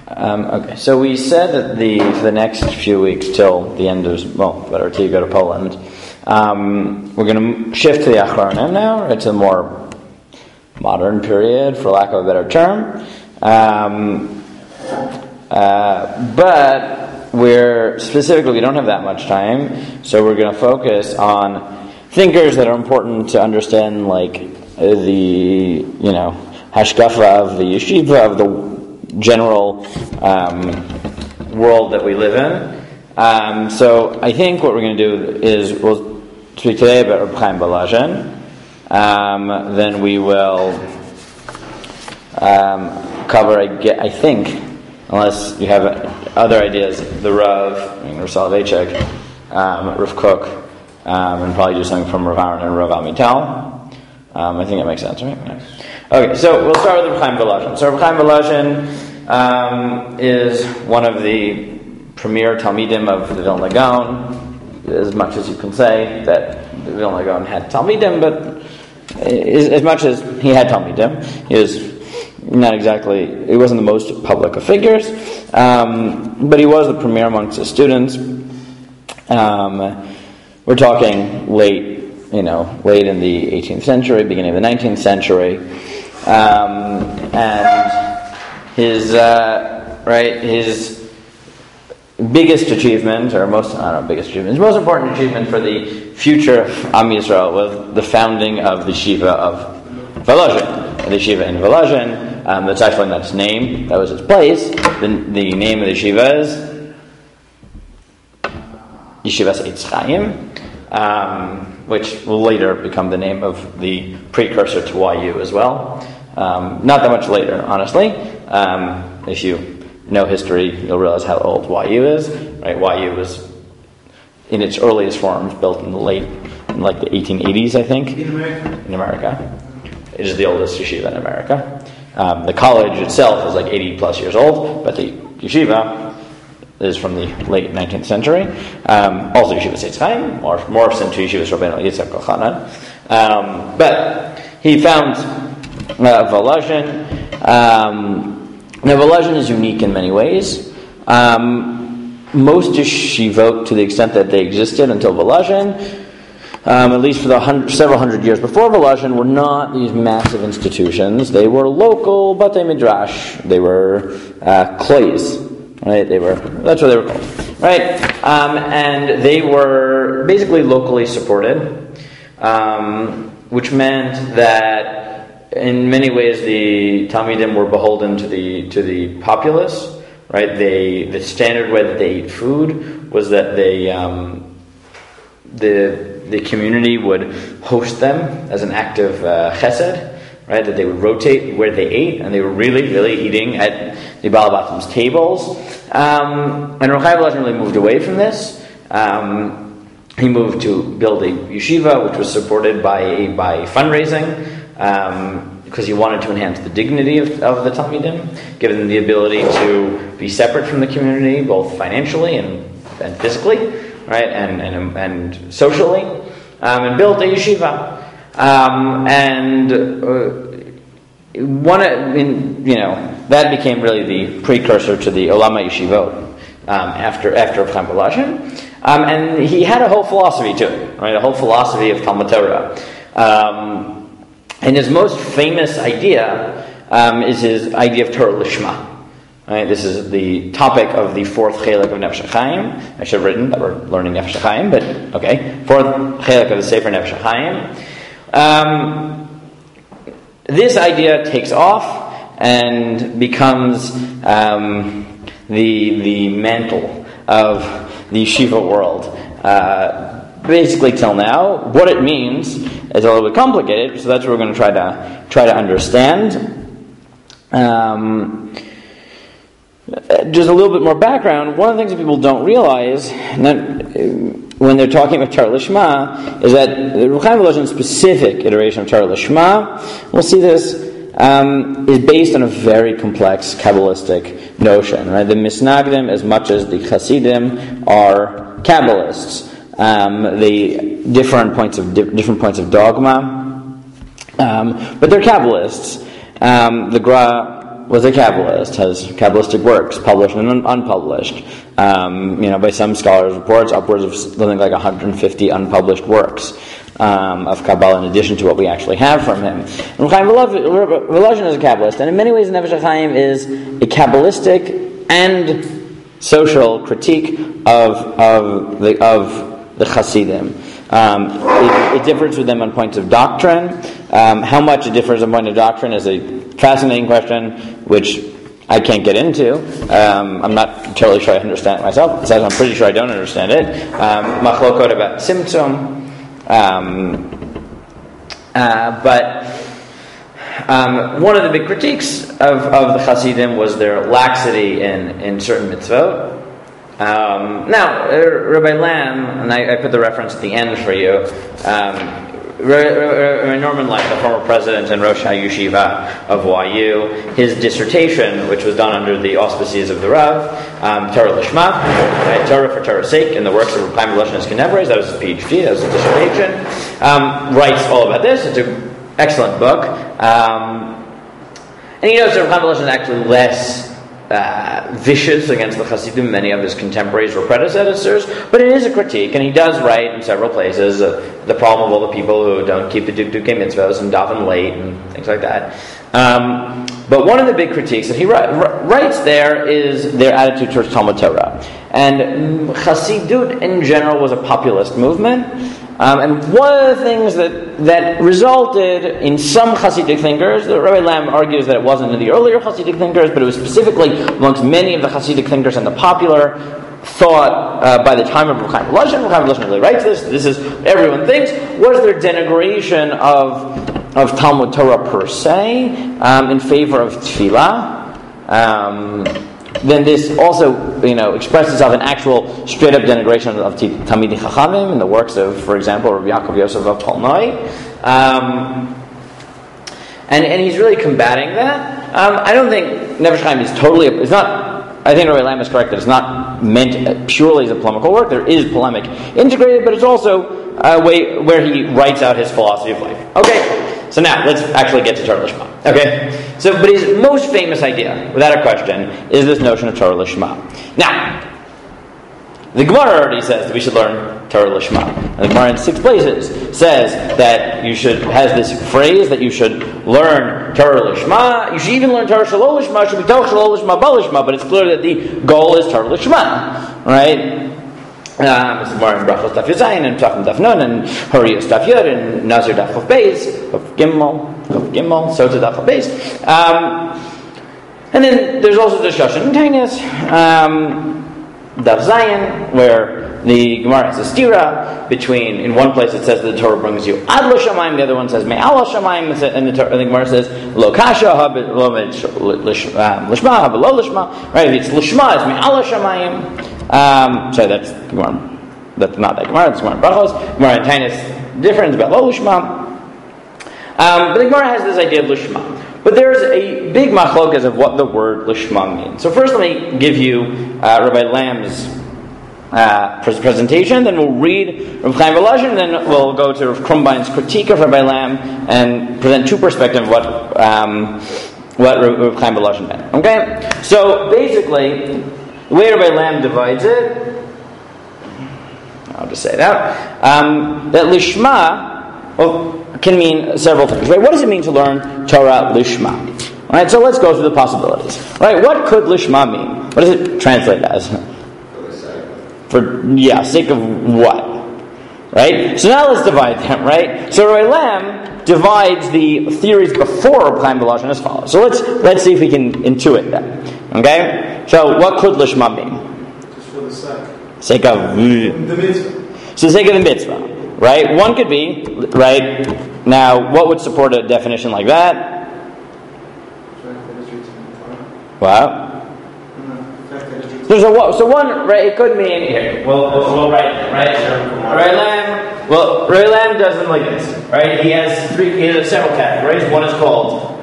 Okay, so we said that for the next few weeks till the end of, till you go to Poland, we're going to shift to the Achronim now. It's a more modern period, for lack of a better term. But we don't have that much time, so we're going to focus on thinkers that are important to understand, like the, hashkafa of the yeshiva, of the general world that we live in. So I think what we're going to do is we'll speak today about Reb Chaim Volozhin. Then we will cover, I think, unless you have other ideas, the Rav, Rav Soloveitchik, Rav Kook, and probably do something from Rav Aaron and Rav Amital. I think that makes sense, right? Yeah. Okay, so we'll start with Reb Chaim Volozhin. So Reb Chaim Volozhin is one of the premier Talmidim of the Vilna Gaon, as much as you can say that the Vilna Gaon had Talmidim, but as much as he had Talmidim, he was not exactly, he wasn't the most public of figures, but he was the premier amongst his students. We're talking late in the 18th century, beginning of the 19th century, and his biggest achievement, his most important achievement for the future of Am Yisrael was the founding of the Yeshiva of Volozhin. The Yeshiva in Volozhin, that's actually not its name, that was its place. The name of the Yeshiva is Yeshivas Eitz Chaim, which will later become the name of the precursor to YU as well. Not that much later, honestly. If you know history, you'll realize how old YU is. Right? YU was, in its earliest forms, built in the 1880s, I think. In America. It is the oldest yeshiva in America. The college itself is 80 plus years old, but the yeshiva is from the late 19th century. Also Yeshiva Eitz Chaim, morphs into Yeshiva Rabbeinu Yitzchak Kochanan. But he found Volozhin. Now Volozhin is unique in many ways. Most yeshivot, to the extent that they existed until Volozhin, at least for the several hundred years before Volozhin, were not these massive institutions. They were local batei midrash. They were klois, right? That's what they were called, right? And they were basically locally supported, which meant that in many ways the Talmidim were beholden to the populace, right? The standard way that they ate food was that the community would host them as an act of chesed, right? That they would rotate where they ate, and they were really, really eating at the Baal Batum's tables. And Reb Chaim Volozhin really moved away from this. He moved to build a yeshiva, which was supported by fundraising, because he wanted to enhance the dignity of the Talmidim, give them the ability to be separate from the community, both financially and physically, right, and socially, and built a yeshiva. That became really the precursor to the Olama Yeshivot after Reb Chaim Volozhin. And he had a whole philosophy to it, right? A whole philosophy of Talmud Torah. And his most famous idea is his idea of Torah Lishma. Right? This is the topic of the fourth chelik of Nefesh HaChaim. I should have written that we're learning Nefesh HaChaim, but okay. Fourth chelik of the Sefer Nefesh HaChaim. This idea takes off and becomes the mantle of the yeshiva world. Basically, till now, what it means is a little bit complicated, so that's what we're going to try to understand. Just a little bit more background. One of the things that people don't realize when they're talking about Torah Lishma is that the Reb Chaim Volozhin's specific iteration of Torah Lishma, we'll see this, is based on a very complex Kabbalistic notion. Right? The Misnagdim, as much as the Hasidim, are Kabbalists. The different points of dogma, but they're Kabbalists. The Gra was a Kabbalist, has Kabbalistic works, published and unpublished. By some scholars' reports, upwards of something like 150 unpublished works of Kabbalah in addition to what we actually have from him. Reb Chaim Volozhin is a Kabbalist, and in many ways Nefesh HaChaim is a Kabbalistic and social critique of the Hasidim. It differs with them on points of doctrine. How much it differs on point of doctrine is a fascinating question, which I can't get into. I'm not totally sure I understand it myself. Besides, I'm pretty sure I don't understand it. Machlokot about Tzimtzum. But one of the big critiques of the Hasidim was their laxity in certain mitzvot. Now, Rabbi Lamb, and I put the reference at the end for you, Rabbi Norman Lamb, the former president and Rosh HaYeshiva of YU, his dissertation, which was done under the auspices of the Rav, Torah Lishma, Torah for Torah's sake, in the works of Reb Chaim Volozhin and his contemporaries, that was his PhD, that was his dissertation, writes all about this. It's an excellent book. And he knows that Reb Chaim Volozhin is actually less vicious against the Hasidim, many of his contemporaries or predecessors, but it is a critique, and he does write in several places the problem of all the people who don't keep the Dukei mitzvahs and daven late and things like that. But one of the big critiques that he writes there is their attitude towards Talmud Torah. And Hasidut in general was a populist movement. And one of the things that resulted in some Hasidic thinkers, Rabbi Lamb argues that it wasn't in the earlier Hasidic thinkers, but it was specifically amongst many of the Hasidic thinkers and the popular thought by the time of Reb Chaim Volozhin. Reb Chaim Volozhin really writes this is everyone thinks, was their denigration of Talmud Torah per se in favor of Tefillah. Then this also, expresses itself in actual straight-up denigration of Talmidei Chachamim in the works of, for example, Rabbi Yaakov Yosef of Polnoi. And he's really combating that. I don't think Nefesh HaChaim is totally... It's not... I think Rabbi Lamb is correct that it's not meant purely as a polemical work. There is polemic integrated, but it's also a way where he writes out his philosophy of life. Okay. So now, let's actually get to Torah Lishma. Okay? But his most famous idea, without a question, is this notion of Torah Lishma. Now, the Gemara already says that we should learn Torah Lishma. And the Gemara in 6 places says that has this phrase that you should learn Torah Lishma. You should even learn Torah Shalol Lishma. Should be Torah Shalol Lishma Ba Lishma, but it's clear that the goal is Torah Lishma. Right? It's more in Brachos Daf Yazayin and Tachim Daf Nun and Horiyos Daf Yud and Nazir Daf Chav Beis, Chav Gimel, Sotah Daf Chav Beis. And then there's also discussion in Tainis, Daf Zayin, where the Gemara has a stira between, in one place it says that the Torah brings you Ad Lo Shamayim, the other one says Me'al Lo Shamayim, and the Gemara says Lo Kasha, Lishma, Lo Lishma. Right, if it's Lishma, it's Me'al Lo Shamayim. Sorry, that's Gemara. That's not that Gemara. That's Gemara Brachos. Gemara in Tainis different about Lo Lishma. But the Gemara has this idea of Lishma. But there's a big machlokas of what the word Lishma means. So first, let me give you Rabbi Lamb's presentation. Then we'll read Reb Chaim Volozhin, and then we'll go to Rav Krumbein's critique of Rabbi Lamb and present 2 perspectives of what Reb Chaim Volozhin meant. Okay, so basically, the way Rabbi Lamb divides it, I'll just say that Lishma can mean several things. Right? What does it mean to learn Torah Lishma? All right, so let's go through the possibilities. Right? What could Lishma mean? What does it translate as? Sake of what? Right? So now let's divide them, right? So Rabbi Lamb divides the theories before Reb Chaim Volozhin as follows. So let's see if we can intuit them. Okay? So what could Lishma mean? Just for the sake of the mitzvah. So the sake of the mitzvah. Right? One could be, right? Now, what would support a definition like that? What? So one, right? It could mean here. We'll write it, right? Rabbi Lamb does them like this, right? He has several categories. One is called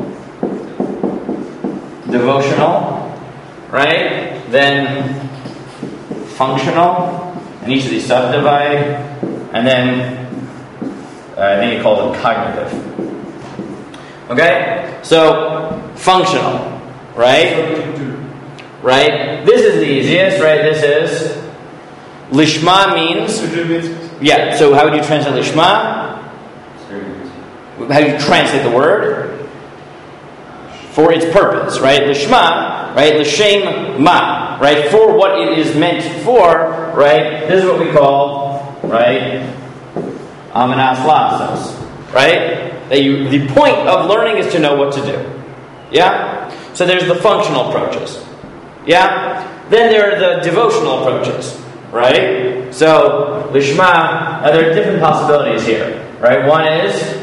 devotional, right? Then functional, and each of these subdivide. And then, I think he calls it cognitive. Okay? So, functional. right? Right? This is the easiest, right? This is Lishma means... Yeah, so how would you translate Lishma? How do you translate the word? For its purpose, right? Lishma, right? L'shem ma, right? For what it is meant for, right? This is what we call, right? Amanas lasos, right? The point of learning is to know what to do. Yeah? So there's the functional approaches. Yeah? Then there are the devotional approaches. Right? So, Lishma, there are different possibilities here. Right? One is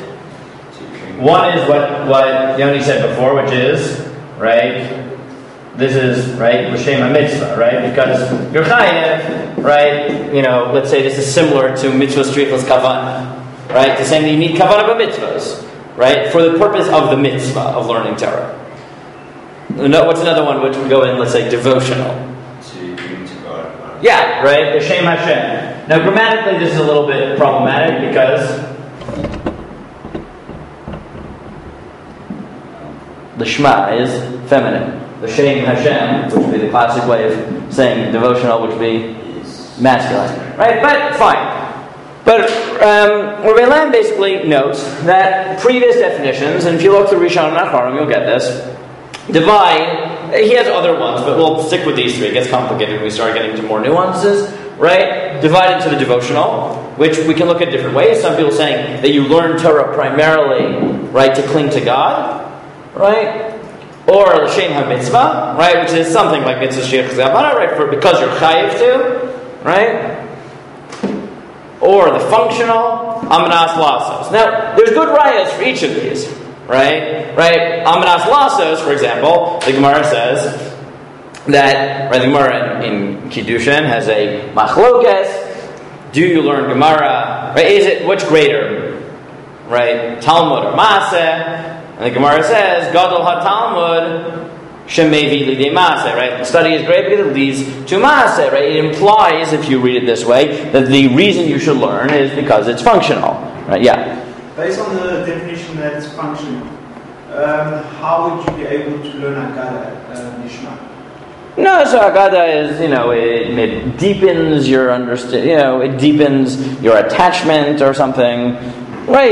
what Yoni said before, which is, right? This is, right, L'shem HaMitzvah, right? Because you're chayev, right? Let's say this is similar to mitzvah strichos kavanah. Right? To saying that you need kavanah b'mitzvahs. Right? For the purpose of the mitzvah of learning Torah. What's another one which would go in, let's say, devotional? Yeah, right? L'shem Hashem. Now, grammatically, this is a little bit problematic because the Shema is feminine. L'shem Hashem, which would be the classic way of saying devotional, which would be masculine. Right? But, fine. But Rabbi Lam basically notes that previous definitions, and if you look through Rishon and Acharon, you'll get this, divide. He has other ones, but we'll stick with these three. It gets complicated when we start getting into more nuances, right? Divide into the devotional, which we can look at different ways. Some people saying that you learn Torah primarily, right, to cling to God, right? Or L'shem HaMitzvah, right, which is something like mitzvah sheiach zavana, right, because you're chayiv to, right? Or the functional, amanas lasos. Now, there's good rayas for each of these. Right? Amanas lasos, for example, the Gemara says that, right, the Gemara in Kiddushin has a machlokes. Do you learn Gemara? Right? What's greater? Right? Talmud or Maaseh? And the Gemara says, Gadol ha-Talmud shemevi lidei Maaseh, right? The study is great because it leads to Maaseh, right? It implies, if you read it this way, that the reason you should learn is because it's functional. Right? Yeah. Based on the definition that it's functional, how would you be able to learn Haggadah, Nishma? No, so Haggadah is, it deepens your understanding, it deepens your attachment or something, right?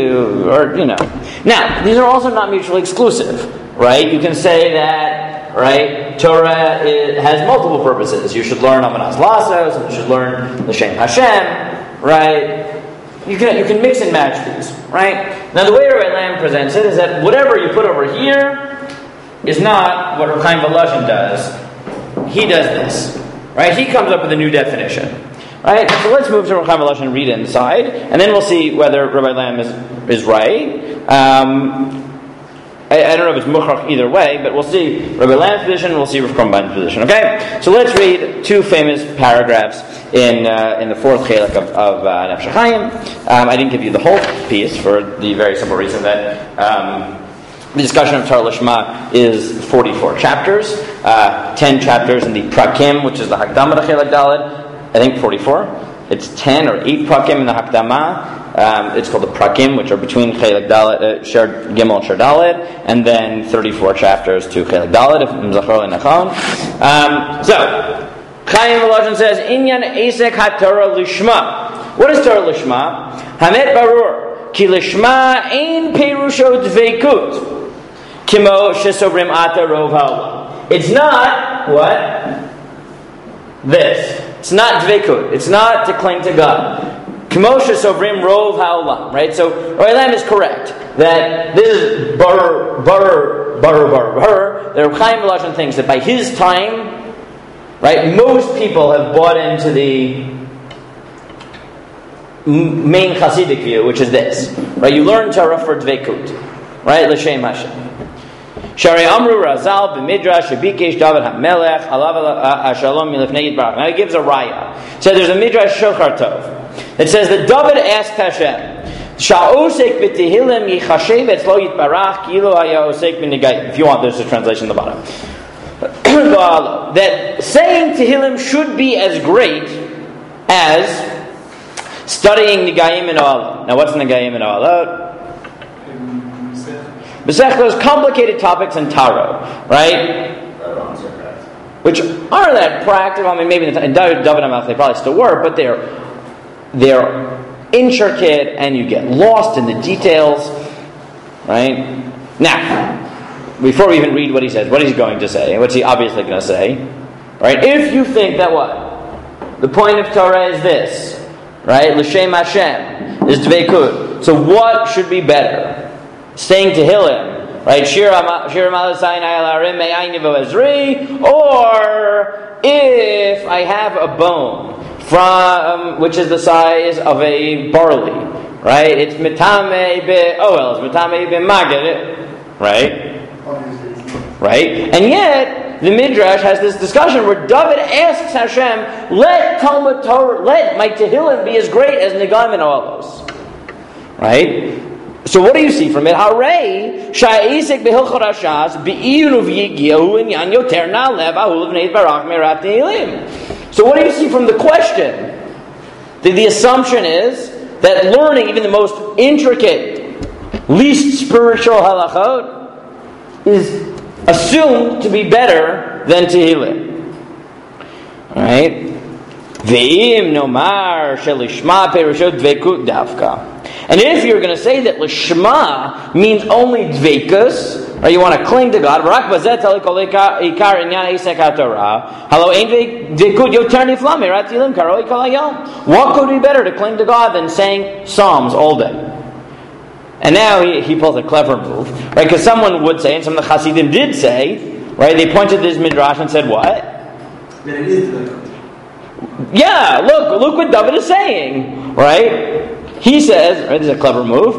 Now, these are also not mutually exclusive, right? You can say that, right, Torah has multiple purposes. You should learn Amanas Lasos, and you should learn L'shem Hashem, right? You can mix and match these, right? Now, the way Rabbi Lam presents it is that whatever you put over here is not what Reb Chaim Volozhin does. He does this, right? He comes up with a new definition, right? So let's move to Reb Chaim Volozhin and read it inside, and then we'll see whether Rabbi Lam is right. I don't know if it's mukhrach either way, but we'll see Rabbi Lam's position, we'll see Rav Krombain's position. Okay, so let's read two famous paragraphs in the fourth chelek of Nefesh HaChaim. I didn't give you the whole piece for the very simple reason that the discussion of Torah Lishma is 44 chapters, 10 chapters in the Prakim, which is the Hakdama to Chelek Daled. I think 44. It's 10 or 8 Prakim in the Hakdama. It's called the Prakim, which are between Chelek Daled, Sher Gimel and Sher Daled, and then 34 chapters to Chelek Daled, if I'm Zachor Nachon. So, Chaim Volozhin says, Inyan Esek HaTorah Lishma. What is Torah Lishma? Hamet Barur, Ki Lishma Ein Perusho Dveikut, Kimo Shesobrim Ata Rov HaOlam. It's not, what? This. It's not Dveikut. It's not to cling to God. Kmoshe Sovrim Rov HaOlam, right? So Rabbi Lam is correct that this is Bar. The Reb Chaim Volozhin thinks that by his time, right, most people have bought into the main Hasidic view, which is this, right? You learn Torah for Dveikut, right? L'shem Hashem. Shari Amru Razal b'Midrash Shebikesh David HaMelech Alav Shalom Milifnei Yitbarach. Now he gives a raya. So there's a Midrash Shochar Tov. It says that David asked Hashem, Sha'osek b'Tehillim yichashev etzlo yitbarach kilo haya osek b'negayim. If you want, there's a translation at the bottom. That saying Tehillim should be as great as studying Negayim and Ohalot. Now what's Negayim and Ohalot? Masechtos, complicated topics in Taro, right? Which aren't that practical. I mean, maybe in David HaMelech they probably still were, but they're intricate, and you get lost in the details, right? Now, before we even read what he says, what he's going to say, what's he obviously going to say, right? If you think that what? The point of Torah is this, right? L'shem Hashem is dveikut. So what should be better? Saying Tehillim, right? Shir Malasayin Ayalarim Me'aynivo Ezri, or if I have a bone from which is the size of a barley, right? It's mitame be oel, it's mitame be maged, right? Right? And yet the Midrash has this discussion where David asks Hashem, let Talmud Torah, let my Tehillim be as great as Nigam and Olos. Right? So what do you see from it? Hooray! Sha'isik behilchot hashas be'iru v'yigiyahu inyan yoter na'alev ahu v'neit barach merat Tehillim. So what do you see from the question? The assumption is that learning even the most intricate, least spiritual halachot is assumed to be better than Tehillim. Right? Ve'im nomar shelishma perishot dveikut davka. And if you're going to say that lishma means only dveikus, or you want to cling to God, what could be better to cling to God than saying Psalms all day? And now he pulls a clever move, right? Because someone would say, and some of the Hasidim did say, right? They pointed to this midrash and said, what? That it is dveikut. Yeah, look what David is saying, right? He says, right, this is a clever move,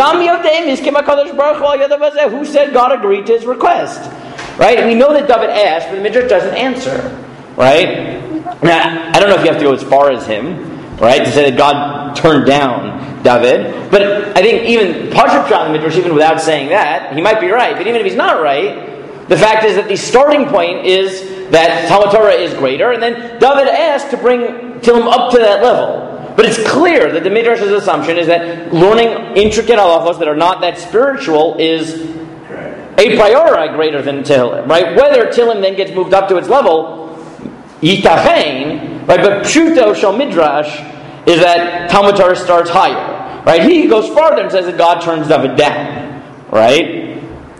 who said God agreed to his request? Right? And we know that David asked, but the Midrash doesn't answer. Right? Now, I don't know if you have to go as far as him, right, to say that God turned down David. But I think even Pashup Shah in the Midrash, even without saying that, he might be right. But even if he's not right, the fact is that the starting point is that Talmud Torah is greater, and then David asked to bring Tehillim up to that level. But it's clear that the Midrash's assumption is that learning intricate halachos that are not that spiritual is a priori greater than Tehillim, right? Whether Tehillim then gets moved up to its level, yitachein, right? But pshuto shel Midrash is that Talmud Torah starts higher, right? He goes farther and says that God turns David down, right?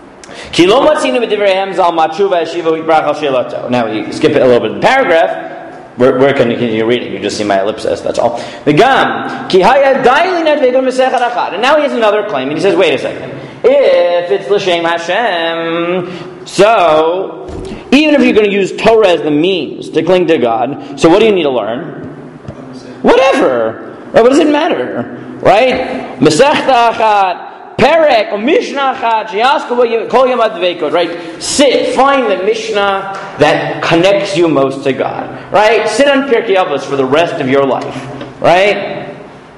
Now we skip it a little bit in the paragraph. Where can you continue reading? You just see my ellipsis, that's all. And now he has another claim, and he says, wait a second. If it's L'Shem Hashem, so even if you're going to use Torah as the means to cling to God, so what do you need to learn? Whatever. Right? What does it matter? Right? Masechta Achat, Perek, or Mishnah Achat, Shiasku Kol Yom Adveikot, right? Sit, find the Mishnah that connects you most to God. Right? Sit on Pirkei Avos for the rest of your life. Right?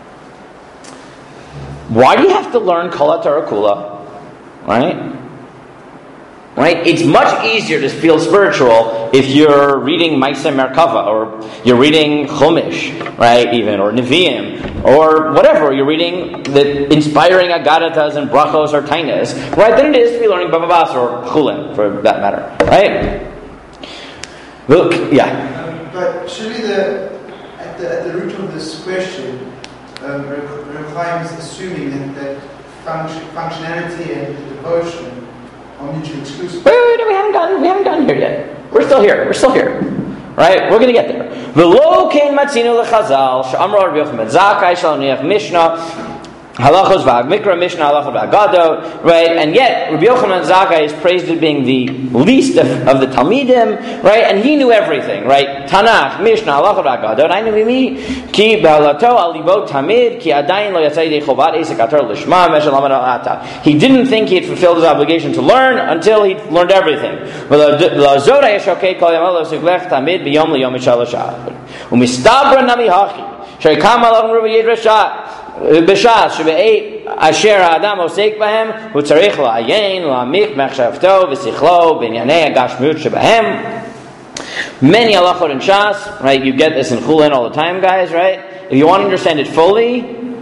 Why do you have to learn Kol HaTorah Kula? Right? Right? It's much easier to feel spiritual if you're reading Maaseh Merkava, or you're reading Chumash, right? Even, or Nevi'im, or whatever. You're reading the inspiring Agadatas and Brachos or Tainas, right? Than it is to be learning Bava Basra or Chulin, for that matter, right? Look, yeah. But surely at the root of this question, Rechaim is assuming that functionality and devotion are mutually exclusive. Wait, we haven't gotten here yet. We're still here. Right? We're going to get there. V'lo kein matzino lechazal she'amro Rabbi Yochanan Zakkai shalom niach Mishnah halachos v'ag mikra Mishnah halachos v'ag gado, right? And yet Rabbi Yochanan Zakkai is praised as being the least of the Talmidim, right? And he knew everything, right? Tanakh, Mishnah halachos v'ag gado. I knew me ki ba'alato alibot tamid ki adayin lo yatzai dei chovat esek ator lishma meshel amad alata. He didn't think he had fulfilled his obligation to learn until he learned everything. V'lazora yeshokei kol yamalo suglech tamid b'yom liyom mishaloshah. Umistabra nami hachi sheikam alachim rubi yidrashat. B'shas shebe'eit asher ha'adam osek b'hem hu tzarich la'ayin la'amik mechshavto v'sichlo b'inyanei ha'gashmut shebe'hem. Many halachot in Shas, right? You get this in Chulin all the time, guys, right? If you want to understand it fully,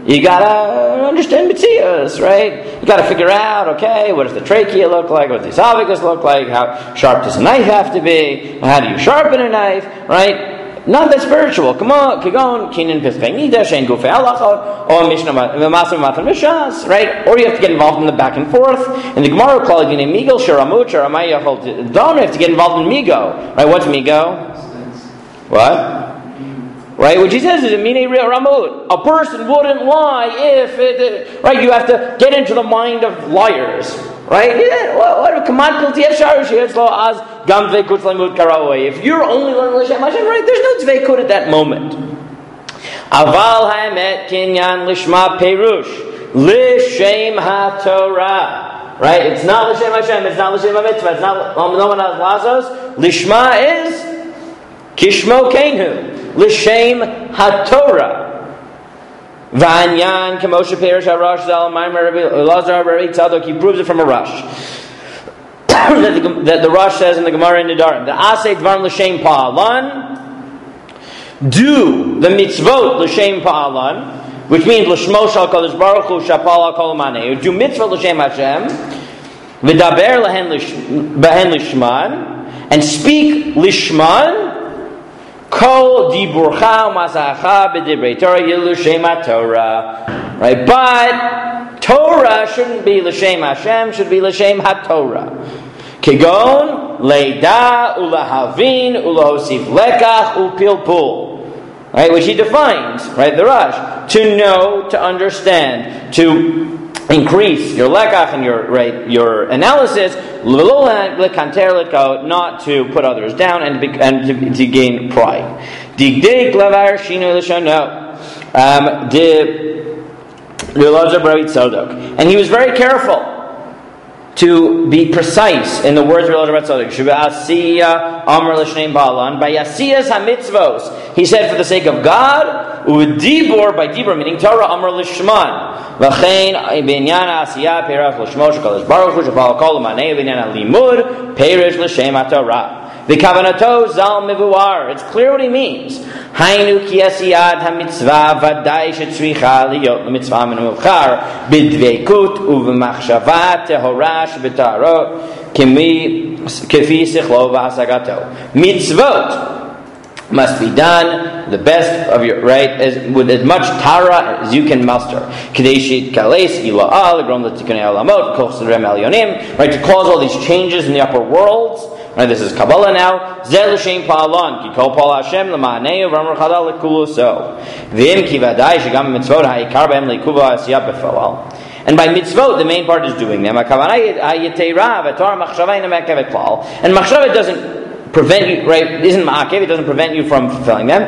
you gotta understand Metzios, right? You gotta figure out, okay, what does the trachea look like? What does the esophagus look like? How sharp does a knife have to be? How do you sharpen a knife, right? Not that spiritual. Come on, Kigon, Kinin Pischei Nida, Shein Gufei Halacha, or Mishnah Masim Matan Mishas, right? Or you have to get involved in the back and forth. In the Gemara, called Yinei Migel, Sharamut, Sharamai Yachol Don, you have to get involved in Migo, right? What's Migo? What? Right, which he says is a mine ramut. A person wouldn't lie if it, right. You have to get into the mind of liars, right? If you're only learning l'shem Hashem, right? There's no dveikut at that moment. Aval ha'emet kinyan lishma perush l'shem haTorah. Right? It's not l'shem Hashem. It's not l'shem hamitzvah. It's not no one has lazos. Lishma is kishmo kenhu. L'shem haTorah. V'anyan k'moshe perish ha'rosh zal ma'amar Elazar Rabbi Tzadok. He proves it from a Rosh. that the Rosh says in the Gemara in Nedarim, the asay dvarim l'shem pa'alan, do the mitzvot l'shem pa'alan, which means l'shmo shal kadosh baruch hu shapal kol manei. Do mitzvot l'shem Hashem, v'daber behen lishman, and speak lishman. Kol diburcha u'masacha b'divrei Torah yilu l'shem haTorah. Right, but Torah shouldn't be l'shem Hashem, should be l'shem haTorah. Kigon leida ulahavin ulahosif lekach upilpul. Right, which he defines, right, the Rosh, to know, to understand, to increase your lekach and your analysis, not to put others down and to gain pride. And he was very careful to be precise in the words of Elazar Tzadok. He said, for the sake of God, udibor, by dibor meaning Torah, amar lishman. V'chein b'inyan asiyah perach l'shmo shekalish baruch hu shapal kol l'manei b'inyan alimud perish l'shem haTorah. The kavanato zal mivuar. It's clear what he means. Hainu ki asiyat hamitzvah vadai shetzricha liyot l'mitzvah min milchar b'dveikut uv'machshava tehora shebetaro kefi sichlo v'hasagato. Mitzvot must be done the best of your with as much tara as you can muster. Kadeshit kales ila'al grom l'tikunei olamot kol sedrem elyonim. Right, to cause all these changes in the upper worlds. Right, this is Kabbalah now. Zel l'shem pa'alon ki kol pal Hashem l'ma'anei v'amar chadal l'kuluso v'im ki vadai shegam mitzvot ha'ikar b'hem l'ikuva asiyah b'foal. And by mitzvot, the main part is doing them. And machshava doesn't prevent you, right? Isn't ma'akev? It doesn't prevent you from fulfilling them.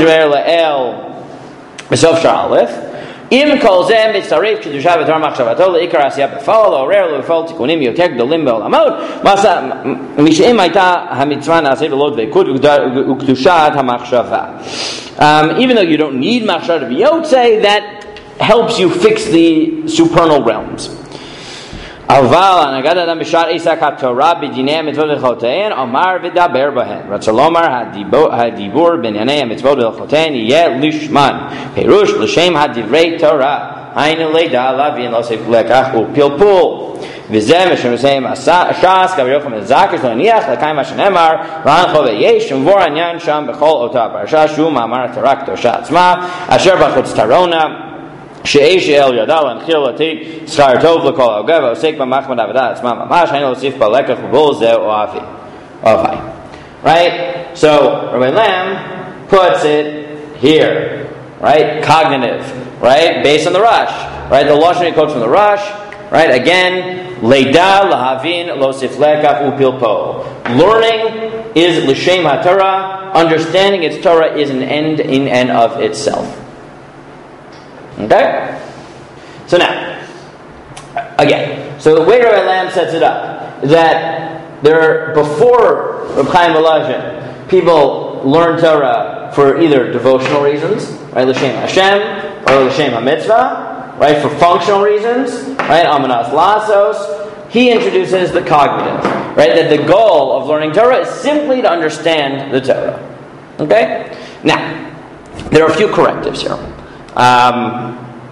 Im kol zeh mitzaref kedusha v'tor machshavato leikar asiyah b'fal orer le'fal tikunim yotek gdolim be'olamot masa mish'im hayta hamitzvah na'aseh v'lo dveikut u'kedushat hamachshava. Even though you don't need machshava v'yotzei, that helps you fix the supernal realms. Aval anagad adam b'shar isak haTorah b'dinei mitzvot v'chotein amar v'daber bahen. Ratzalomar hadibur b'nyanei mitzvot v'chotein yeh lishman perush l'shem hadivrei Torah hainu leida lavin losef lekach upilpul v'zeh mishem v'seim shas gavriyochem ezakish l'niach l'kaim hashenemar v'ancho v'yesh v'vor anyan sham b'chol otah parasha shu ma'amar Torah k'tosha atzma asher b'chutz tarona she'esh el yadal and chil atik schar tov l'kol ha'ogav ha'osek b'machmad avodah atzma mamash hainu l'sif b'lekach v'bol zeh o'avi. Right? So Rabbi Lam puts it here. Right? Cognitive. Right? Based on the Rosh. Right? The Lashon he quotes from the Rosh. Right? Again, leida lahavin lo siflekach upilpo. Learning is l'shem haTorah. Understanding its Torah is an end in and of itself. Okay? So now, again, so the way Rabbi Lam sets it up is that before Reb Chaim Volozhin, people learn Torah for either devotional reasons, right, l'shem Hashem, or l'shem HaMitzvah, right, for functional reasons, right, Amanas Lasos. He introduces the cognitive, right, that the goal of learning Torah is simply to understand the Torah. Okay? Now, there are a few correctives here.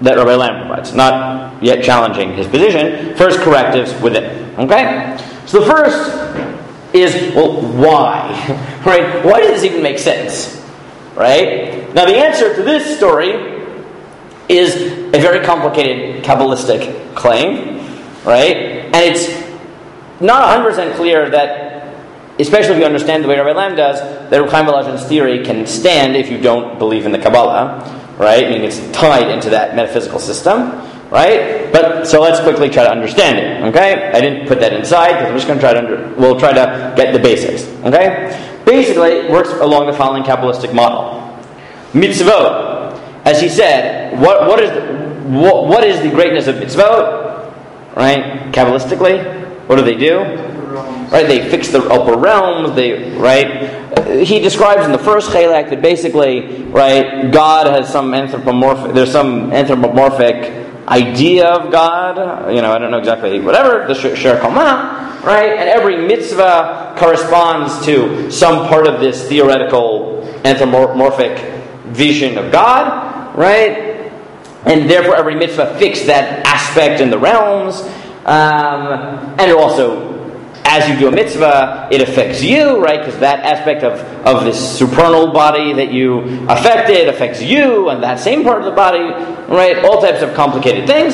that Rabbi Lam provides. Not yet challenging his position. First, correctives within. Okay? So the first is, well, why? Right? Why does this even make sense? Right? Now the answer to this story is a very complicated Kabbalistic claim. Right? And it's not 100% clear that, especially if you understand the way Rabbi Lam does, that Reb Chaim Volozhin's theory can stand if you don't believe in the Kabbalah. Right? Meaning it's tied into that metaphysical system, right? But so let's quickly try to understand it. Okay? I didn't put that inside because I'm just going to we'll try to get the basics. Okay? Basically, it works along the following Kabbalistic model. Mitzvot, as he said, what is the greatness of mitzvot? Right? Kabbalistically, what do? Right? They fix the upper realms. He describes in the first chelek that basically, right, God has some there's some anthropomorphic idea of God. I don't know exactly, whatever, the Sher Koma, right? And every mitzvah corresponds to some part of this theoretical anthropomorphic vision of God, right? And therefore every mitzvah fixes that aspect in the realms. And it also, as you do a mitzvah, it affects you, right? Because that aspect of this supernal body that you affected affects you and that same part of the body, right? All types of complicated things.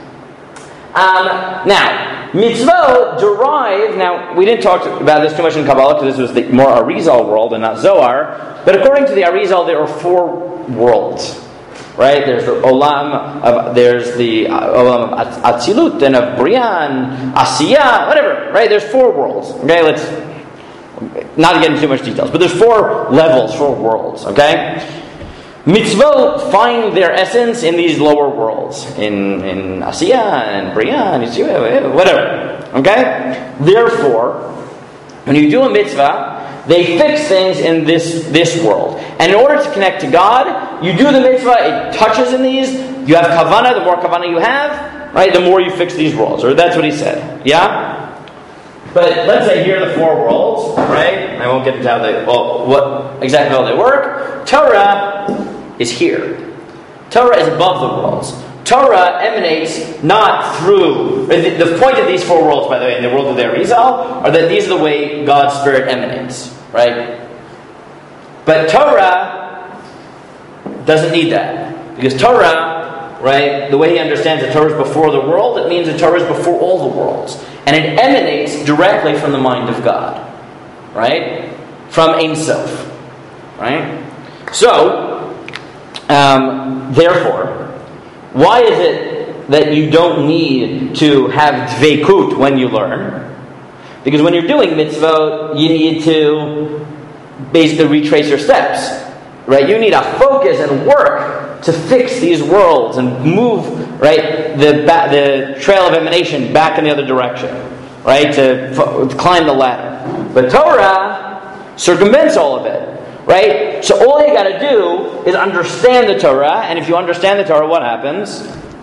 Now, mitzvot derive, now we didn't talk about this too much in Kabbalah because this was the more Arizal world and not Zohar, but according to the Arizal there are 4 worlds. Right? There's the Olam of Olam of Atzilut and of Brian, Asiyah, whatever. Right? There's 4 worlds. Okay, let's not get into too much details, but there's 4 levels, 4 worlds. Okay, mitzvot find their essence in these lower worlds, in Asiyah and Brian, whatever. Okay, therefore, when you do a mitzvah, they fix things in this world. And in order to connect to God, you do the mitzvah, it touches in these, you have kavanah, the more kavanah you have, right, the more you fix these worlds. Or that's what he said. Yeah? But let's say here are the 4 worlds, right? I won't get into what exactly how they work. Torah is here. Torah is above the worlds. Torah emanates not through... The point of these 4 worlds, by the way, in the world of the Arizal, are that these are the way God's Spirit emanates. Right? But Torah doesn't need that. Because Torah, right, the way he understands that Torah is before the world, it means that Torah is before all the worlds. And it emanates directly from the mind of God. Right? From Ein Sof. Right? So, therefore, why is it that you don't need to have dveikut when you learn? Because when you're doing mitzvot, you need to basically retrace your steps. Right? You need a focus and work to fix these worlds and move, right, the trail of emanation back in the other direction. Right? To climb the ladder. But Torah circumvents all of it. Right? So all you got to do is understand the Torah, and if you understand the Torah, what happens?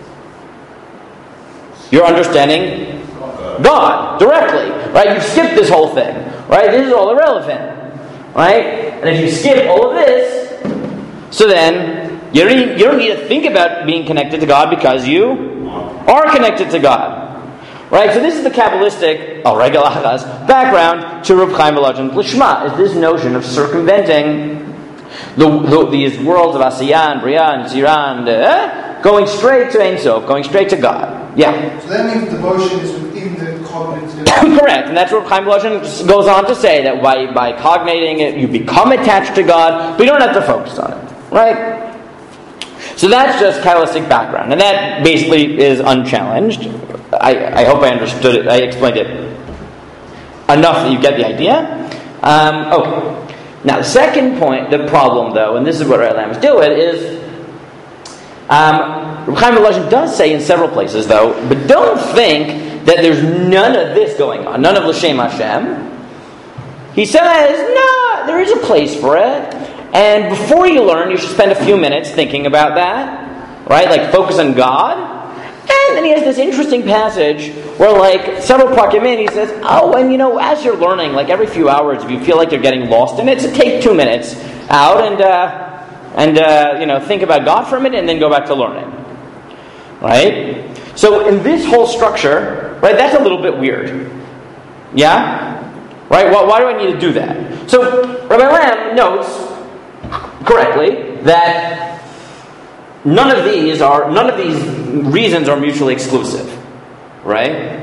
You're understanding God directly. Right? You've skipped this whole thing. Right? This is all irrelevant. Right? And if you skip all of this, so then you don't need to think about being connected to God because you are connected to God. Right? So this is the Kabbalistic background to Reb Chaim Volozhin's Lishma, is this notion of circumventing these worlds of Asiyah and Briah and Zirah and going straight to Ein Sof, going straight to God. Yeah. So that means devotion is within the cognitive. Correct, and that's what Chaim Volozhin goes on to say, that by cognating it, you become attached to God, but you don't have to focus on it. Right? So that's just Kabbalistic background, and that basically is unchallenged. I hope I understood it. I explained it enough that you get the idea. Okay. Now, the second point, the problem, though, and this is what our lambs do it, is Reb Chaim Volozhin does say in several places, though, but don't think that there's none of this going on, none of L'Shem Hashem. He says, no, there is a place for it. And before you learn, you should spend a few minutes thinking about that. Right? Like, focus on God. And then he has this interesting passage where, like, several prakim in, he says, and as you're learning, like every few hours, if you feel like you're getting lost in it, so take 2 minutes out and think about God for a minute and then go back to learning. right? So in this whole structure, right, that's a little bit weird. Yeah? Right? Why do I need to do that? So Rabbi Lam notes correctly that none of these reasons are mutually exclusive. Right?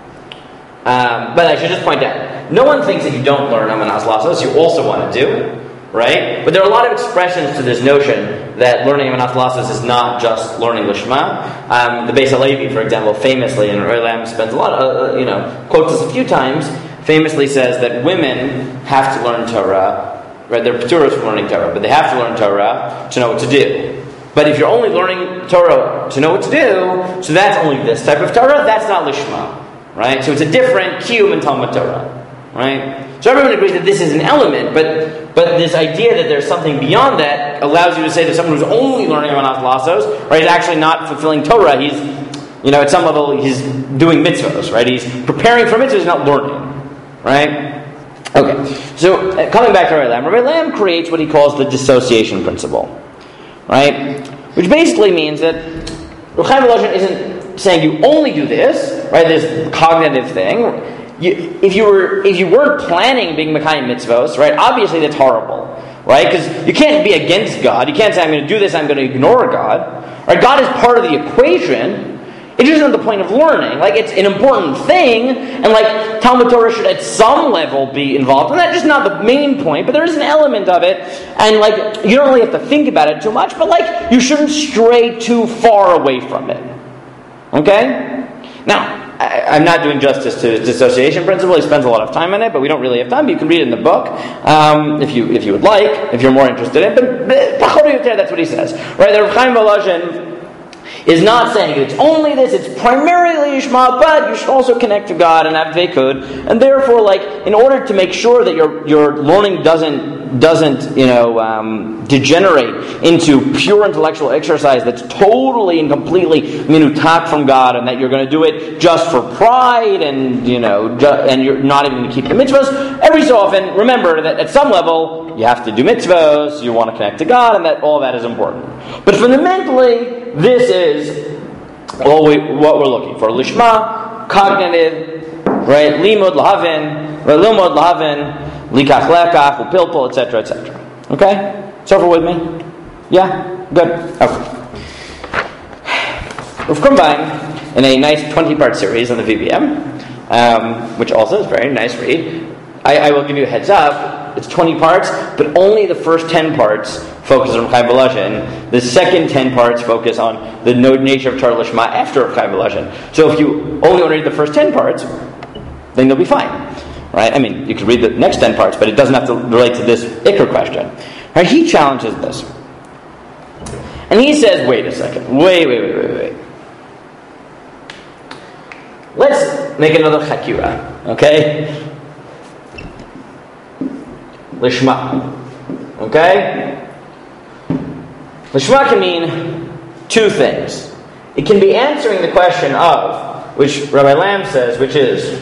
But I should just point out, no one thinks that you don't learn Amanas Lasos, you also want to do, right? But there are a lot of expressions to this notion that learning Amanas Lasos is not just learning Lishma. The Beis HaLevi, for example, famously, and Rabbi Lam spends a lot of, quotes this a few times, famously says that women have to learn Torah, right? They're paturos from learning Torah, but they have to learn Torah to know what to do. But if you're only learning Torah to know what to do, so that's only this type of Torah, that's not Lishma. Right? So it's a different kiyum in Talmud Torah. Right? So everyone agrees that this is an element, but this idea that there's something beyond that allows you to say that someone who's only learning Amanas Lasos, right, is actually not fulfilling Torah. He's, at some level, he's doing mitzvahs, right? He's preparing for mitzvahs, not learning. Right? Okay. So coming back to Rabbi Lam creates what he calls the dissociation principle. Right? Which basically means that Reb Chaim Volozhin isn't saying you only do this, right? This cognitive thing. If you weren't planning being Mekayim mitzvos, right? Obviously that's horrible, right? Because you can't be against God. You can't say I'm going to do this. I'm going to ignore God. Right? God is part of the equation. It isn't the point of learning. Like, it's an important thing, and like Talmud Torah should at some level be involved. And that's just not the main point, but there is an element of it. And like, you don't really have to think about it too much, but like, you shouldn't stray too far away from it. Okay? Now, I'm not doing justice to his dissociation principle. He spends a lot of time on it, but we don't really have time. You can read it in the book if you would like, if you're more interested in it. But that's what he says. Right? The Reb Chaim Volozhin is not saying it's only this, it's primarily Yishma, but you should also connect to God and have Dveikud. And therefore, like, in order to make sure that your learning doesn't degenerate into pure intellectual exercise that's totally and completely minutak from God, and that you're going to do it just for pride, and and you're not even going to keep the mitzvahs. Every so often, remember that at some level you have to do mitzvahs, you want to connect to God, and that all that is important. But fundamentally, this is what we're looking for: lishma, cognitive, right? Limud lahavin, limud lahavin. Likach lekach, upilpul, etc., etc. Okay? It's over with me? Yeah? Good. Okay. We've combined in a nice 20-part series on the VBM, which also is a very nice read. I will give you a heads up. It's 20 parts, but only the first 10 parts focus on Reb Chaim Volozhin. The second 10 parts focus on the nature of Torah Lishma after Reb Chaim Volozhin. So if you only want to read the first 10 parts, then you'll be fine. Right? I mean, you could read the next 10 parts, but it doesn't have to relate to this Iker question. Right? He challenges this. And he says, wait a second. Wait. Let's make another chakira. Okay? Lishma. Okay? Lishma can mean two things. It can be answering the question of, which Rabbi Lam says, which is,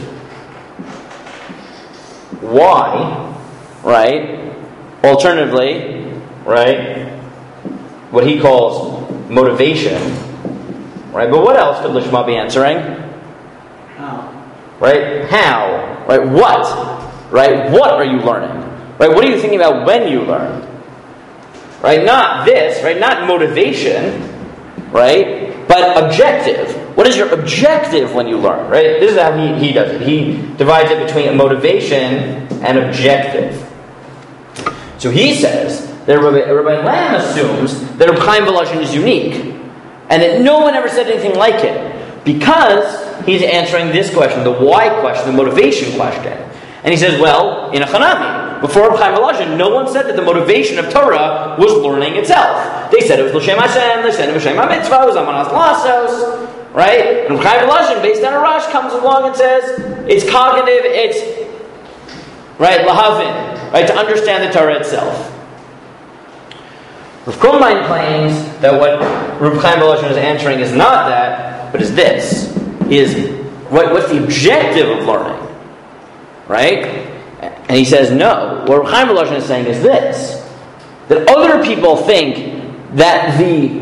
why, right? Alternatively, right? What he calls motivation, right? But what else could Lishma be answering? How? Right? How? Right? What? Right? What are you learning? Right? What are you thinking about when you learn? Right? Not this, right? Not motivation, right? But objective. What is your objective when you learn? Right? This is how he does it. He divides it between a motivation and objective. So he says that Rabbi Lam assumes that Reb Chaim Volozhin is unique, and that no one ever said anything like it, because he's answering this question, the why question, the motivation question. And he says, well, in a Hanami, before Reb Chaim Volozhin, no one said that the motivation of Torah was learning itself. They said it was L'Shem Hashem, they said it was L'Shem HaMitzvah, it was Amanas Lasos. Right? And Reb Chaim Volozhin, based on a Rash, comes along and says, it's cognitive, it's, right, lahavin, right, to understand the Torah itself. Rav Krumbein claims that what Reb Chaim Volozhin is answering is not that, but is this. What's the objective of learning? Right? And he says, no. What Reb Chaim Volozhin is saying is this. That other people think that the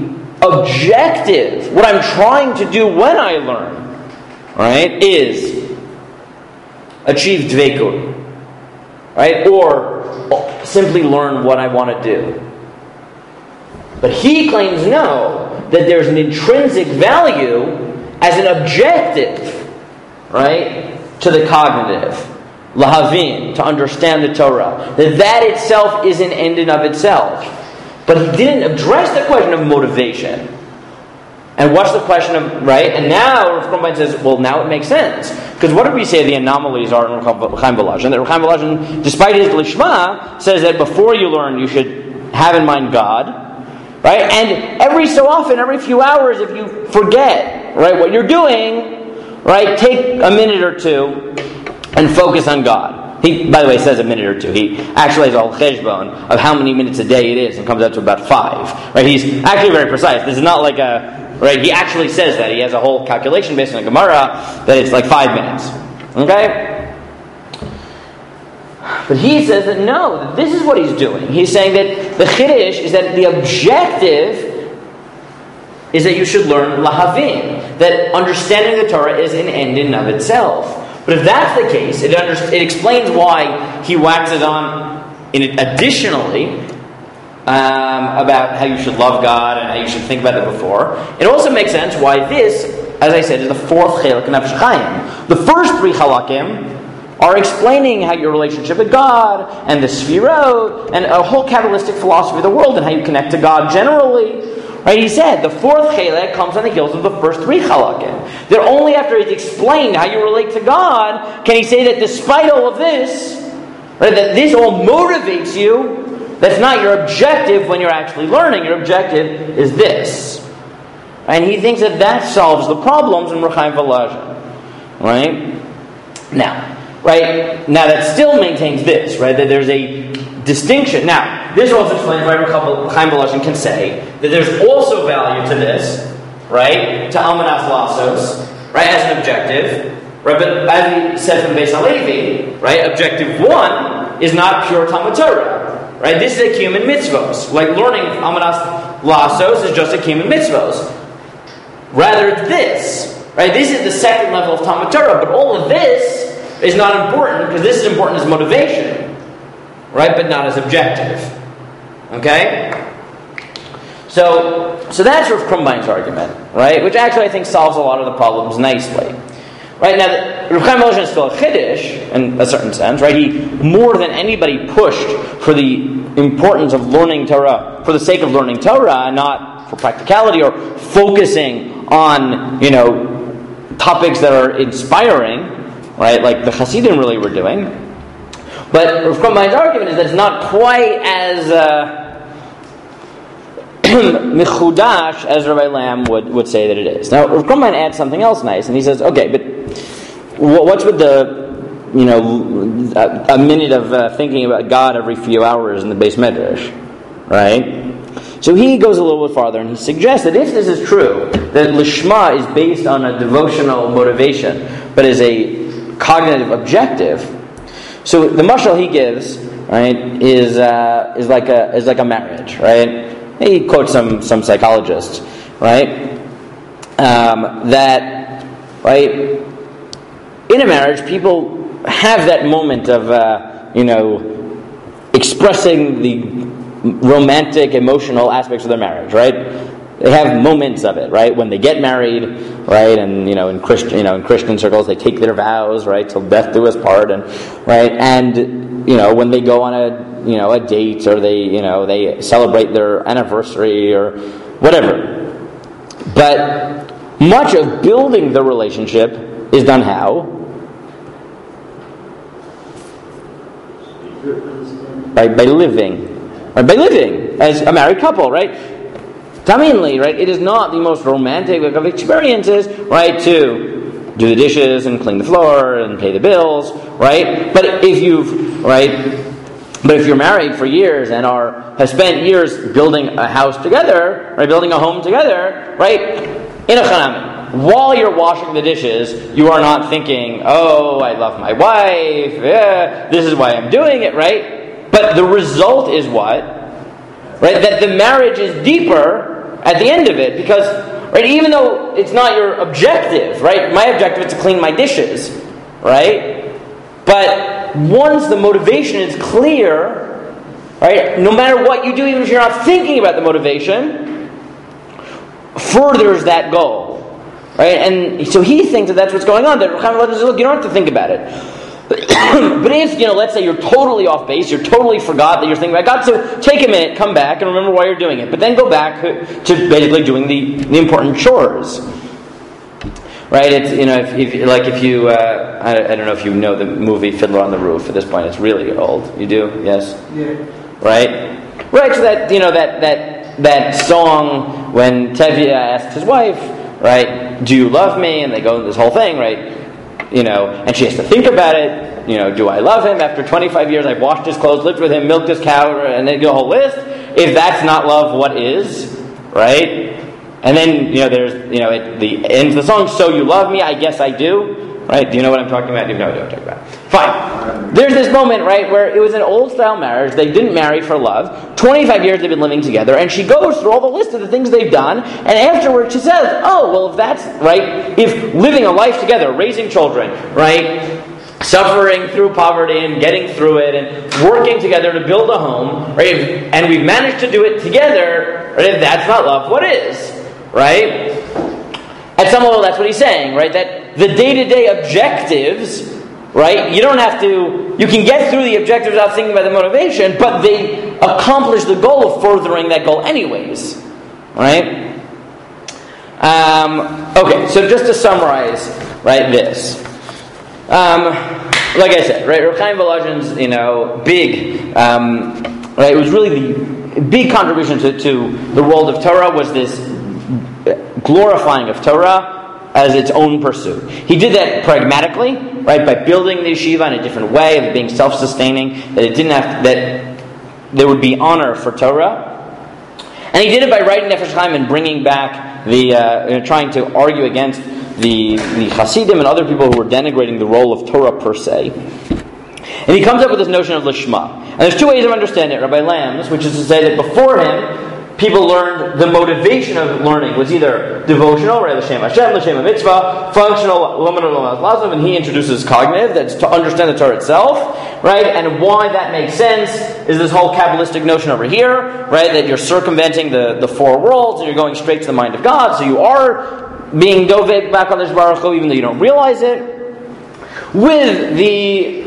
objective, what I'm trying to do when I learn, right, is achieve dveikut, right, or simply learn what I want to do. But he claims no, that there's an intrinsic value as an objective, right, to the cognitive, lahavin, to understand the Torah. That itself is an end in of itself. But he didn't address the question of motivation. And what's the question of, right? And now Rav Krumbein says, well, now it makes sense. Because what did we say the anomalies are in Rav Chaim Volozhin? That Rav Chaim Volozhin, despite his lishma, says that before you learn, you should have in mind God. Right? And every so often, every few hours, if you forget, right, what you're doing, right, take a minute or two and focus on God. He, by the way, says a minute or two. He actually has a whole cheshbon of how many minutes a day it is and comes out to about 5. Right? He's actually very precise. This is not like a, right, he actually says that. He has a whole calculation based on a Gemara that it's like 5 minutes. Okay? But he says that no, that this is what he's doing. He's saying that the chiddush is that the objective is that you should learn lahavin, that understanding the Torah is an end in of itself. But if that's the case, it explains why he waxes on additionally about how you should love God and how you should think about it before. It also makes sense why this, as I said, is the fourth chelak in Nefesh Chaim. The first 3 chalakim are explaining how your relationship with God and the Sfirot and a whole Kabbalistic philosophy of the world and how you connect to God generally. Right? He said the fourth chelek comes on the heels of the first 3 chalakim. That only after he's explained how you relate to God can he say that despite all of this, right, that this all motivates you. That's not your objective when you're actually learning. Your objective is this. And he thinks that solves the problems in Rav Chaim Volozhin. Right? Now that still maintains this, right? That there's a distinction. Now, this also explains why Rav Chaim Volozhin can say that there's also value to this, right? To Almanas Lasos, right? As an objective. Right? But as we said from Beis HaLevi, right? Objective 1 is not pure Talmud Torah. Right? This is a kiyum in mitzvos. Like learning Almanas Lasos is just a kiyum in mitzvos. Rather, it's this. Right? This is the second level of Talmud Torah. But all of this is not important, because this is important as motivation, right? But not as objective. Okay? So that's Rav Krumbein's argument, right? Which actually I think solves a lot of the problems nicely. Right? Now, Rav Chaim Volozhin is still a chiddush, in a certain sense, right? He, more than anybody, pushed for the importance of learning Torah for the sake of learning Torah, not for practicality or focusing on, topics that are inspiring, right, like the Hasidim really were doing. But Rav Krumbein's argument is that it's not quite as mechudash as Rabbi Lamb would say that it is. Now, Rav Krumbein adds something else nice, and he says, okay, but what's with the, a minute of thinking about God every few hours in the Beis Medrash, right? So he goes a little bit farther, and he suggests that if this is true, that Lishma is based on a devotional motivation, but is a cognitive objective. So the mashal he gives, right, is like a marriage, right? He quotes some psychologists, right, that, right, in a marriage people have that moment of expressing the romantic, emotional aspects of their marriage, right? They have moments of it, right? When they get married, right, and in Christian circles they take their vows, right, till death do us part, and right, and when they go on a date, or they celebrate their anniversary or whatever. But much of building the relationship is done how? Right, by living. Right, by living as a married couple, right? Taminli, right? It is not the most romantic of experiences, right? To do the dishes and clean the floor and pay the bills, right? But if you're married for years and have spent years building a house together, right? Building a home together, right? In a chanami, while you're washing the dishes, you are not thinking, "Oh, I love my wife. Yeah, this is why I'm doing it," right? But the result is what? Right? That the marriage is deeper at the end of it, because, right, even though it's not your objective, right, my objective is to clean my dishes, right, but once the motivation is clear, right, no matter what you do, even if you're not thinking about the motivation, furthers that goal, right, and so he thinks that that's what's going on, that Ruchaim says, look, you don't have to think about it. But if, let's say you're totally off base, you're totally forgot that you're thinking about God, so take a minute, come back, and remember why you're doing it. But then go back to basically doing the important chores. Right? It's, if you, I don't know if you know the movie Fiddler on the Roof. At this point, it's really old. You do? Yes? Yeah. Right? Right, so that song when Tevye asks his wife, right, do you love me? And they go into this whole thing, right? And she has to think about it. Do I love him? After 25 years, I've washed his clothes, lived with him, milked his cow, and then the whole list. If that's not love, what is? Right? And then, there's, at the end of the song, so you love me, I guess I do. Right? Do you know what I'm talking about? You have no idea what I'm talking about. Fine. There's this moment, right, where it was an old-style marriage. They didn't marry for love. 25 years they've been living together. And she goes through all the list of the things they've done. And afterwards she says, oh, well, if that's, right, if living a life together, raising children, right, suffering through poverty and getting through it and working together to build a home, right, and we've managed to do it together, right, if that's not love, what is? Right? At some level, that's what he's saying, right? That the day-to-day objectives, right? You can get through the objectives without thinking about the motivation, but they accomplish the goal of furthering that goal anyways, right? Okay, so just to summarize, right, this. Like I said, right, Reb Chaim Volozhin's, big, right, it was really the big contribution to the world of Torah was this glorifying of Torah as its own pursuit. He did that pragmatically, right, by building the yeshiva in a different way, of it being self-sustaining, that there would be honor for Torah. And he did it by writing Nefesh Chaim and bringing back trying to argue against the Hasidim and other people who were denigrating the role of Torah per se. And he comes up with this notion of Lishma. And there's two ways of understanding it. Rabbi Lamb's, which is to say that before him, people learned the motivation of learning was either devotional, right, L'Shem Hashem, L'Shem Mitzvah, functional, and he introduces cognitive, that's to understand the Torah itself, right, and why that makes sense is this whole Kabbalistic notion over here, right, that you're circumventing the four worlds and you're going straight to the mind of God, so you are being dovek back on this Baruch Hu, even though you don't realize it, with the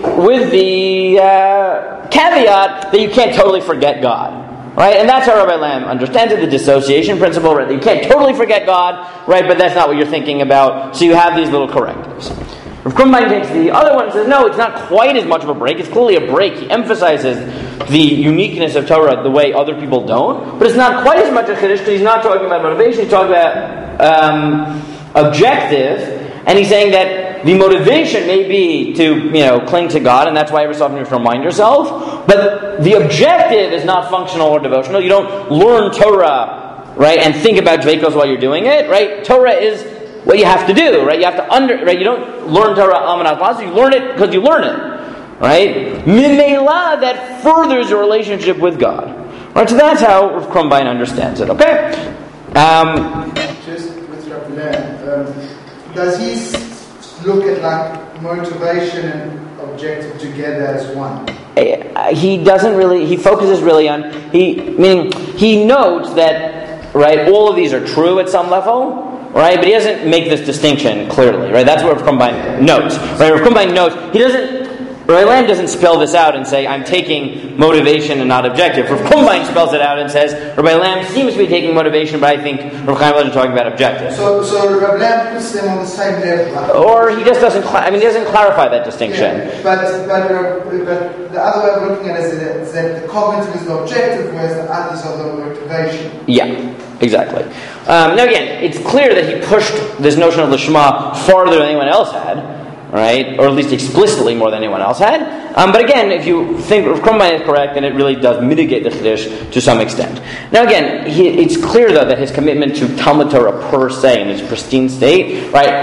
caveat that you can't totally forget God. Right, and that's how Rabbi Lamb understands it, the dissociation principle, right? You can't totally forget God, right, but that's not what you're thinking about, so you have these little correctives. Rav Krumbein takes the other one and says, no, it's not quite as much of a break, it's clearly a break. He emphasizes the uniqueness of Torah the way other people don't, but it's not quite as much a chiddush because he's not talking about motivation, he's talking about objective, and he's saying that the motivation may be to, cling to God, and that's why every so often you have to remind yourself, but the objective is not functional or devotional. You don't learn Torah, right, and think about Dveikos while you're doing it, right? Torah is what you have to do, right? You have to right? You don't learn Torah amanat pas, you learn it because you learn it, right? Mimela, that furthers your relationship with God, right? So that's how Rav Krumbein understands it. Okay. Just with Rabbi Lamb, does he look at motivation and objective together as one? He doesn't really. He focuses really on. He notes that, right, all of these are true at some level, right? But he doesn't make this distinction clearly, right? That's what Rav Krumbein notes. Right? Rav Krumbein notes. He doesn't. Rabbi Lamb doesn't spell this out and say, I'm taking motivation and not objective. Rav Krumbein spells it out and says, Rabbi Lamb seems to be taking motivation, but I think Rav Chaim is talking about objective. So Rabbi Lamb puts them on the same level. Or he just doesn't, he doesn't clarify that distinction. Yeah, but the other way of looking at it is that the cognitive is the objective, whereas the others are the motivation. Yeah, exactly. Now again, it's clear that he pushed this notion of Lishma farther than anyone else had. Right, or at least explicitly more than anyone else had. But again, if you think Rav Krumbein is correct, then it really does mitigate the chiddush to some extent. Now again, it's clear though that his commitment to Talmud Torah per se in its pristine state, right,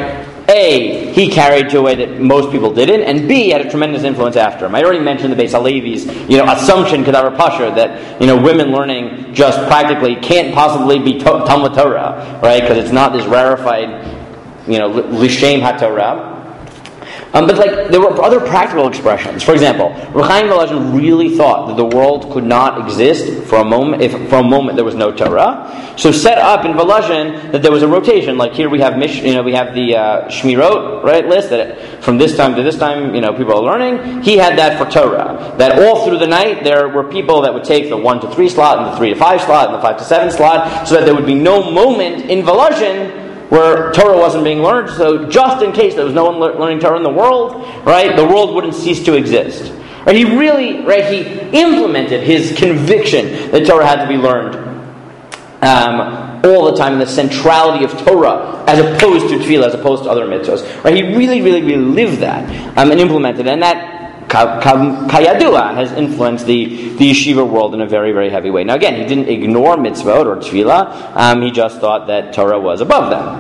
A, he carried to a way that most people didn't, and B, had a tremendous influence after him. I already mentioned the Beis Halevi's, assumption, Kedavar Pasha, that, women learning just practically can't possibly be Talmud Torah, right? Because it's not this rarefied, L'Shem HaTorah. But there were other practical expressions. For example, Reb Chaim Volozhin really thought that the world could not exist for a moment if for a moment there was no Torah. So set up in Volozhin that there was a rotation. Like here we have we have the Shmirot, right, list that from this time to this time, people are learning. He had that for Torah. That all through the night there were people that would take the 1 to 3 slot and the 3 to 5 slot and the 5 to 7 slot, so that there would be no moment in Volozhin where Torah wasn't being learned, so just in case there was no one learning Torah in the world, right, the world wouldn't cease to exist. Right, he implemented his conviction that Torah had to be learned all the time, the centrality of Torah as opposed to tefillah, as opposed to other mitzvahs. Right, he really, really, really lived that and implemented it, and that Kayadua has influenced the yeshiva world in a very, very heavy way. Now again, he didn't ignore mitzvot or tefillah, he just thought that Torah was above them.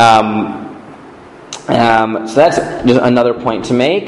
So that's just another point to make.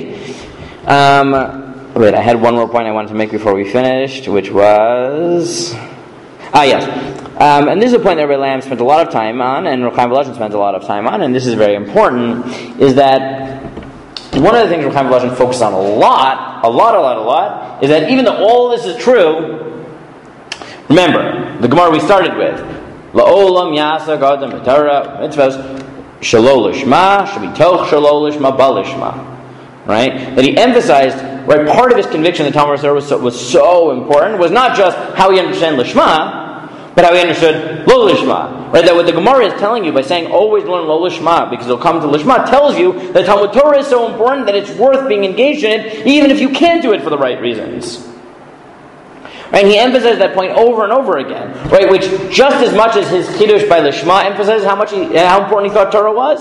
I had one more point I wanted to make before we finished, which was... yes. And this is a point that Rebbe Lam spent a lot of time on, and Reb Chaim Volozhin spent a lot of time on, and this is very important, is that one of the things Reb Chaim Volozhin focused on a lot, is that even though all this is true, remember, the Gemara we started with, La'olam yasa gadam b'Torah mitzvahs shelo lishma shemitoch shelo lishma balishma. Right? That he emphasized, right, part of his conviction that Talmud Torah was so important was not just how he understood lishma, but how he understood lo lishma. Right? That what the Gemara is telling you by saying always learn lo lishma because it'll come to lishma tells you that Talmud Torah is so important that it's worth being engaged in it even if you can't do it for the right reasons. Right? And he emphasized that point over and over again. Right? Which just as much as his Kiddush by lishma emphasizes how important he thought Torah was,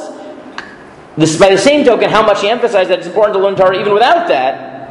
by the same token, how much he emphasized that it's important to learn Torah even without that,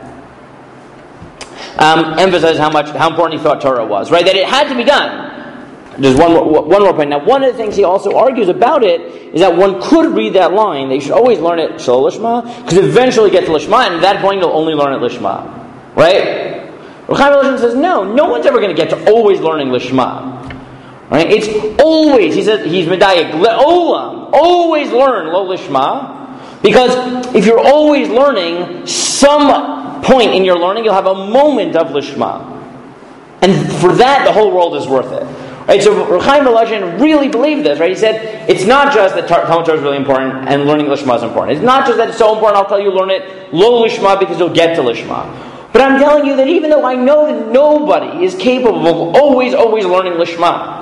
emphasized how important he thought Torah was. Right? That it had to be done. There's one more point. Now, one of the things he also argues about it is that one could read that line, they should always learn it Shelo Lishma, because eventually get to Lishma, and at that point you'll only learn it Lishma. Right? Reb Chaim Volozhin says, no one's ever going to get to always learning Lishma. Right? It's always, he says, he's Medayik, Le'olam, always learn Lo Lishma, because if you're always learning, some point in your learning, you'll have a moment of Lishma. And for that, the whole world is worth it. Right, so Reb Chaim Volozhin really believed this. Right, he said it's not just that Talmud Torah is really important and learning Lishma is important. It's not just that it's so important. I'll tell you learn it lo Lishma because you'll get to Lishma. But I'm telling you that even though I know that nobody is capable of always learning Lishma,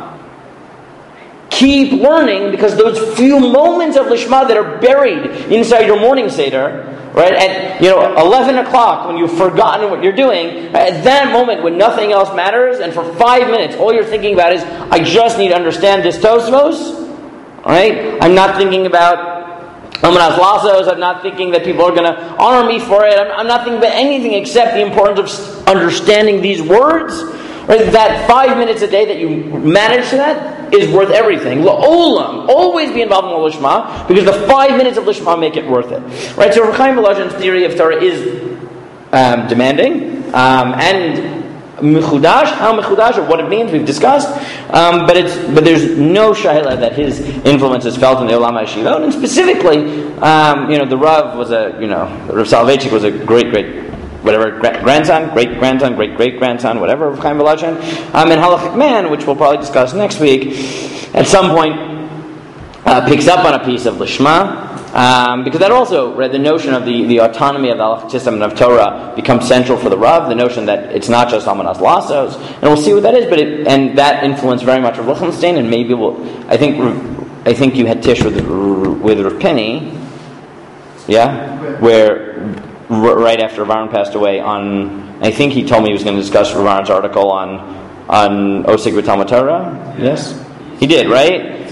keep learning because those few moments of Lishma that are buried inside your morning Seder. Right, at 11 o'clock when you've forgotten what you're doing, at that moment when nothing else matters, and for 5 minutes all you're thinking about is, I just need to understand this Tosfos. Right? I'm not thinking about Amanas Lasos. I'm not thinking that people are going to honor me for it. I'm not thinking about anything except the importance of understanding these words. Right? That 5 minutes a day that you manage to that is worth everything. La'olam, always be involved in Lishma, because the 5 minutes of Lishma make it worth it. Right? So Reb Chaim Volozhin's theory of Torah is demanding and mechudash. How mechudash of what it means we've discussed, but there's no shayla that his influence is felt in the Olam HaYeshiva, and specifically, the Rav was Rav Soloveitchik was a great grandson, great-grandson, great-great-grandson, whatever, of Chaim Volozhin. And Halachic Man, which we'll probably discuss next week, at some point picks up on a piece of Lishma, because that also, the notion of the autonomy of the Halachic system and of Torah becomes central for the Rav, the notion that it's not just Amanas Lasos, and we'll see what that is, and that influenced very much of Lichtenstein, and maybe I think you had Tish with Rav Penny, yeah? Where right after Rav Aaron passed away I think he told me he was going to discuss Rav Aaron's article on Osik B'Talmud Torah. Yes? He did, right?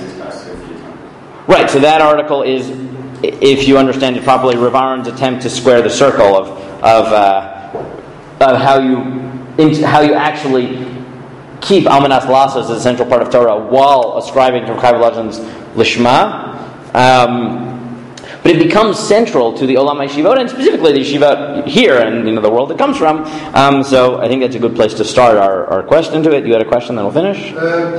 Right, so that article is, if you understand it properly, Rav Aaron's attempt to square the circle of how you actually keep Almanas Lasos as a central part of Torah while ascribing to Chaim Volozhin's Lishma. but it becomes central to the Olam HaYeshivot, and specifically the Yeshivot here and the world it comes from. So I think that's a good place to start our question to it. You had a question, then we'll finish?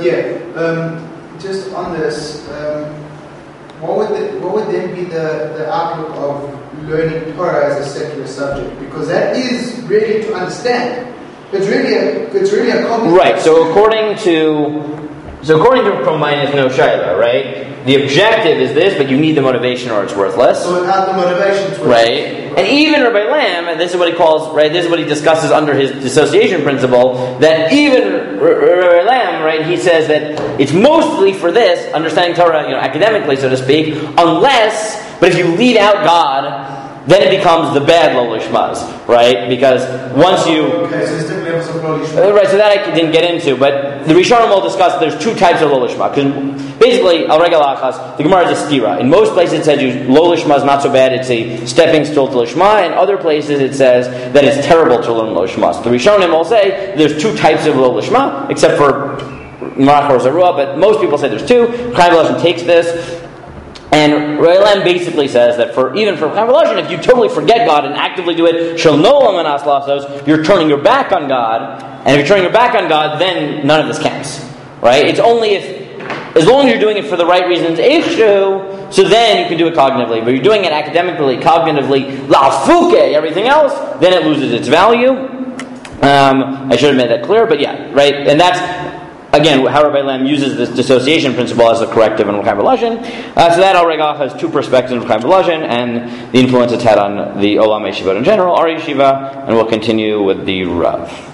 Just on this, what would then be the outlook of learning Torah as a secular subject? Because that is really to understand. It's really a complex. Right. So according to Prominus no Shaila, right? The objective is this, but you need the motivation or it's worthless. So without the motivation, it's worthless. Right. And even Rabbi Lam, this is what he calls, right, this is what he discusses under his dissociation principle, that even Rabbi Lam, right, he says that it's mostly for this, understanding Torah, academically, so to speak, but if you leave out God, then it becomes the bad Lo Lishmas, right? Because once you... Okay, so there's different levels of Lo Lishma. Right, so that I didn't get into, but the Rishonim will discuss there's two types of Lo Lishma. Because basically, Al Regel Achas, the Gemara is a stira. In most places it says Lo Lishma is not so bad, it's a stepping stool to Lishma. In other places it says that it's terrible to learn Lo Lishma. So the Rishonim will say there's two types of Lo Lishma, except for Marach or Zarua, but most people say there's two. Chaim Volozhin takes this. And Reilam basically says that even for Chaim Volozhin, if you totally forget God and actively do it, Shel Nolam and Aslasos, you're turning your back on God. And if you're turning your back on God, then none of this counts. Right? It's only as long as you're doing it for the right reasons, so then you can do it cognitively. But you're doing it academically, cognitively, la'fuke, everything else, then it loses its value. I should have made that clear, but yeah, right? And that's... Again, how Rabbi Lam uses this dissociation principle as a corrective in Chaim Volozhin. So that Al Regel has two perspectives of Chaim Volozhin and the influence it's had on the Olam Yeshivot in general, our yeshiva, and we'll continue with the Rav.